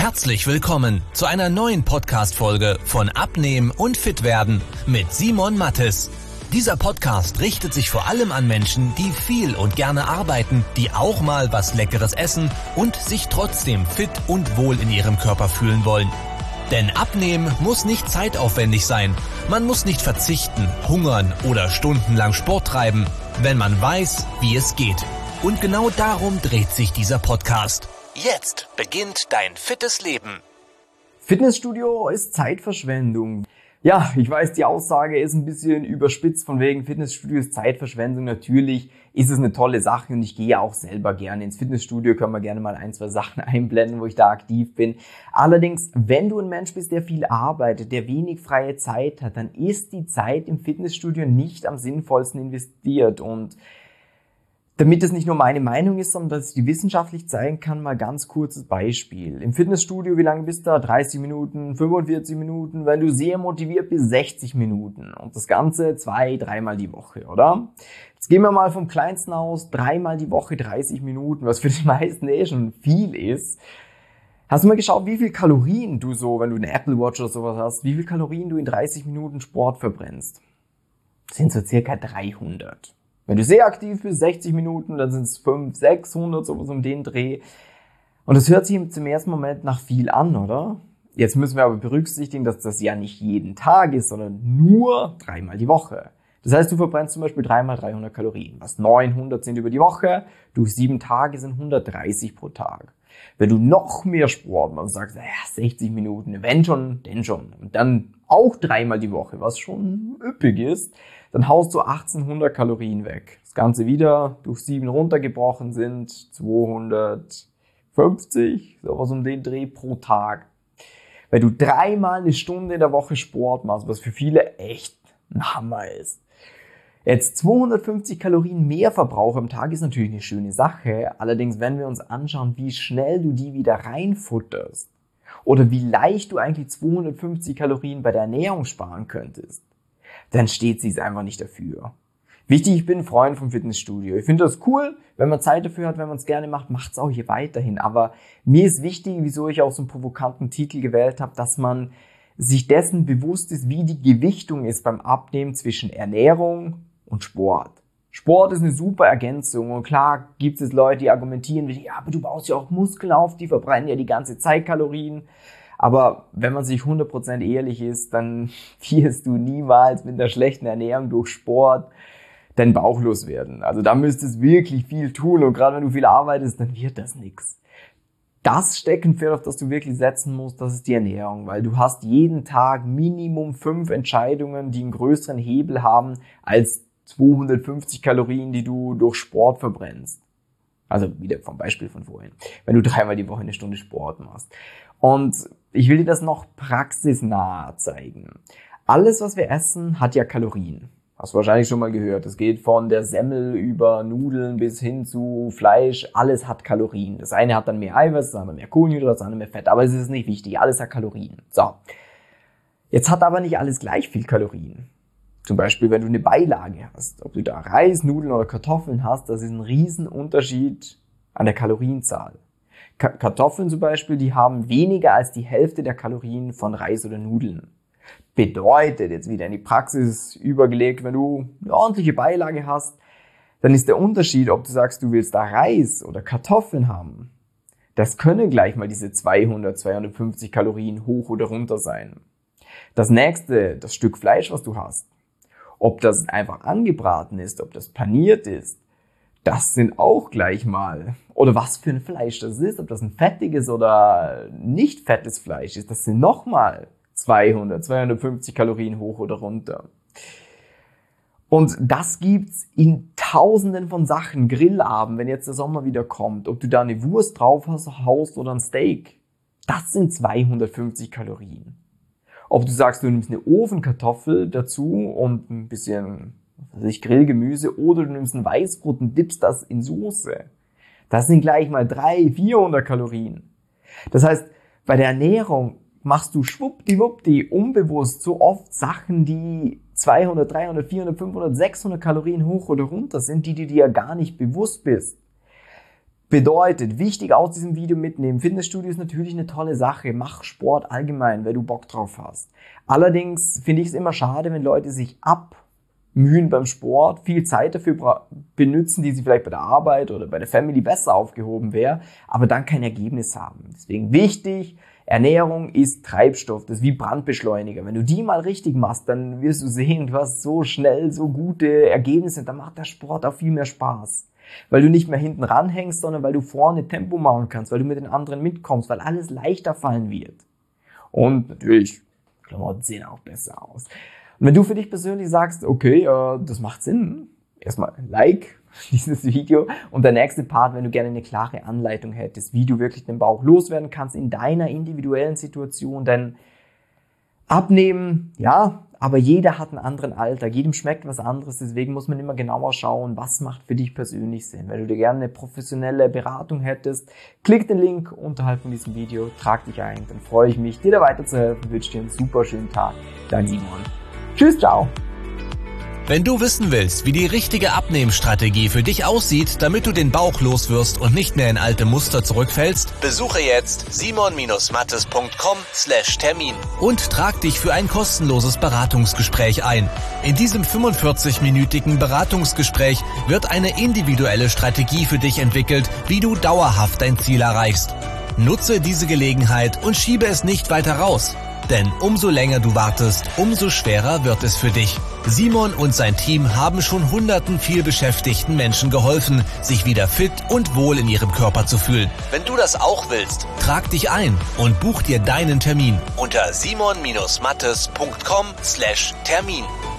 Herzlich willkommen zu einer neuen Podcast-Folge von Abnehmen und Fitwerden mit Simon Mattes. Dieser Podcast richtet sich vor allem an Menschen, die viel und gerne arbeiten, die auch mal was Leckeres essen und sich trotzdem fit und wohl in ihrem Körper fühlen wollen. Denn Abnehmen muss nicht zeitaufwendig sein. Man muss nicht verzichten, hungern oder stundenlang Sport treiben, wenn man weiß, wie es geht. Und genau darum dreht sich dieser Podcast. Jetzt beginnt dein fittes Leben. Fitnessstudio ist Zeitverschwendung. Ja, ich weiß, die Aussage ist ein bisschen überspitzt von wegen Fitnessstudio ist Zeitverschwendung. Natürlich ist es eine tolle Sache und ich gehe auch selber gerne ins Fitnessstudio. Können wir gerne mal ein, zwei Sachen einblenden, wo ich da aktiv bin. Allerdings, wenn du ein Mensch bist, der viel arbeitet, der wenig freie Zeit hat, dann ist die Zeit im Fitnessstudio nicht am sinnvollsten investiert. Und damit es nicht nur meine Meinung ist, sondern dass ich die wissenschaftlich zeigen kann, mal ganz kurzes Beispiel. Im Fitnessstudio, wie lange bist du da? 30 Minuten, 45 Minuten, wenn du sehr motiviert bist, 60 Minuten. Und das Ganze 2-3 Mal die Woche, oder? Jetzt gehen wir mal vom Kleinsten aus, 3 Mal die Woche 30 Minuten, was für die meisten schon viel ist. Hast du mal geschaut, wie viel Kalorien du so, wenn du eine Apple Watch oder sowas hast, wie viel Kalorien du in 30 Minuten Sport verbrennst? Das sind so circa 300. Wenn du sehr aktiv bist, 60 Minuten, dann sind es 500, 600, sowas um den Dreh. Und das hört sich zum ersten Moment nach viel an, oder? Jetzt müssen wir aber berücksichtigen, dass das ja nicht jeden Tag ist, sondern nur 3 Mal die Woche. Das heißt, du verbrennst zum Beispiel 3 mal 300 Kalorien, was 900 sind über die Woche. Durch 7 Tage sind 130 pro Tag. Wenn du noch mehr Sport machst, sagst, 60 Minuten, wenn schon, denn schon. Und dann auch 3 Mal die Woche, was schon üppig ist, dann haust du 1800 Kalorien weg. Das Ganze wieder durch 7 runtergebrochen sind 250, sowas um den Dreh pro Tag. Wenn du 3 Mal eine Stunde in der Woche Sport machst, was für viele echt ein Hammer ist. Jetzt 250 Kalorien mehr Verbrauch am Tag ist natürlich eine schöne Sache. Allerdings, wenn wir uns anschauen, wie schnell du die wieder reinfutterst oder wie leicht du eigentlich 250 Kalorien bei der Ernährung sparen könntest, dann steht sie es einfach nicht dafür. Wichtig, ich bin ein Freund vom Fitnessstudio. Ich finde das cool, wenn man Zeit dafür hat, wenn man es gerne macht, macht es auch hier weiterhin. Aber mir ist wichtig, wieso ich auch so einen provokanten Titel gewählt habe, dass man sich dessen bewusst ist, wie die Gewichtung ist beim Abnehmen zwischen Ernährung und Sport. Sport ist eine super Ergänzung und klar gibt es Leute, die argumentieren, ja, aber du baust ja auch Muskeln auf, die verbrennen ja die ganze Zeit Kalorien. Aber wenn man sich 100% ehrlich ist, dann wirst du niemals mit einer schlechten Ernährung durch Sport deinen Bauch loswerden. Also da müsstest du wirklich viel tun und gerade wenn du viel arbeitest, dann wird das nichts. Das Steckenpferd, auf das du wirklich setzen musst, das ist die Ernährung, weil du hast jeden Tag Minimum 5 Entscheidungen, die einen größeren Hebel haben als 250 Kalorien, die du durch Sport verbrennst. Also wieder vom Beispiel von vorhin. Wenn du 3 Mal die Woche eine Stunde Sport machst. Und ich will dir das noch praxisnah zeigen. Alles, was wir essen, hat ja Kalorien. Hast du wahrscheinlich schon mal gehört. Es geht von der Semmel über Nudeln bis hin zu Fleisch. Alles hat Kalorien. Das eine hat dann mehr Eiweiß, das andere mehr Kohlenhydrate, das andere mehr Fett. Aber es ist nicht wichtig. Alles hat Kalorien. So. Jetzt hat aber nicht alles gleich viel Kalorien. Zum Beispiel, wenn du eine Beilage hast. Ob du da Reis, Nudeln oder Kartoffeln hast, das ist ein Riesenunterschied an der Kalorienzahl. Kartoffeln zum Beispiel, die haben weniger als die Hälfte der Kalorien von Reis oder Nudeln. Bedeutet, jetzt wieder in die Praxis übergelegt, wenn du eine ordentliche Beilage hast, dann ist der Unterschied, ob du sagst, du willst da Reis oder Kartoffeln haben. Das können gleich mal diese 200, 250 Kalorien hoch oder runter sein. Das nächste, das Stück Fleisch, was du hast, ob das einfach angebraten ist, ob das paniert ist, das sind auch gleich mal, oder was für ein Fleisch das ist, ob das ein fettiges oder nicht fettes Fleisch ist, das sind nochmal 200, 250 Kalorien hoch oder runter. Und das gibt's in Tausenden von Sachen. Grillabend, wenn jetzt der Sommer wieder kommt, ob du da eine Wurst drauf haust oder ein Steak, das sind 250 Kalorien. Ob du sagst, du nimmst eine Ofenkartoffel dazu und ein bisschen Grillgemüse oder du nimmst ein Weißbrot und dippst das in Soße. Das sind gleich mal 300, 400 Kalorien. Das heißt, bei der Ernährung machst du schwuppdiwuppdi unbewusst so oft Sachen, die 200, 300, 400, 500, 600 Kalorien hoch oder runter sind, die dir ja gar nicht bewusst bist. Bedeutet, wichtig aus diesem Video mitnehmen, Fitnessstudio ist natürlich eine tolle Sache, mach Sport allgemein, weil du Bock drauf hast. Allerdings finde ich es immer schade, wenn Leute sich abmühen beim Sport, viel Zeit dafür benutzen, die sie vielleicht bei der Arbeit oder bei der Family besser aufgehoben wäre, aber dann kein Ergebnis haben. Deswegen wichtig, Ernährung ist Treibstoff, das ist wie Brandbeschleuniger. Wenn du die mal richtig machst, dann wirst du sehen, du hast so schnell so gute Ergebnisse, dann macht der Sport auch viel mehr Spaß. Weil du nicht mehr hinten ranhängst, sondern weil du vorne Tempo machen kannst, weil du mit den anderen mitkommst, weil alles leichter fallen wird. Und natürlich, Klamotten sehen auch besser aus. Und wenn du für dich persönlich sagst, okay, das macht Sinn, erstmal Like dieses Video und der nächste Part, wenn du gerne eine klare Anleitung hättest, wie du wirklich den Bauch loswerden kannst in deiner individuellen Situation, denn abnehmen, ja, aber jeder hat einen anderen Alltag, jedem schmeckt was anderes, deswegen muss man immer genauer schauen, was macht für dich persönlich Sinn. Wenn du dir gerne eine professionelle Beratung hättest, klick den Link unterhalb von diesem Video, trag dich ein, dann freue ich mich, dir da weiterzuhelfen, wünsche dir einen super schönen Tag. Dein Simon. Tschüss, ciao. Wenn du wissen willst, wie die richtige Abnehmstrategie für dich aussieht, damit du den Bauch loswirst und nicht mehr in alte Muster zurückfällst, besuche jetzt simon-mattes.com/Termin und trag dich für ein kostenloses Beratungsgespräch ein. In diesem 45-minütigen Beratungsgespräch wird eine individuelle Strategie für dich entwickelt, wie du dauerhaft dein Ziel erreichst. Nutze diese Gelegenheit und schiebe es nicht weiter raus. Denn umso länger du wartest, umso schwerer wird es für dich. Simon und sein Team haben schon hunderten vielbeschäftigten Menschen geholfen, sich wieder fit und wohl in ihrem Körper zu fühlen. Wenn du das auch willst, trag dich ein und buch dir deinen Termin unter simon-mattes.com/Termin.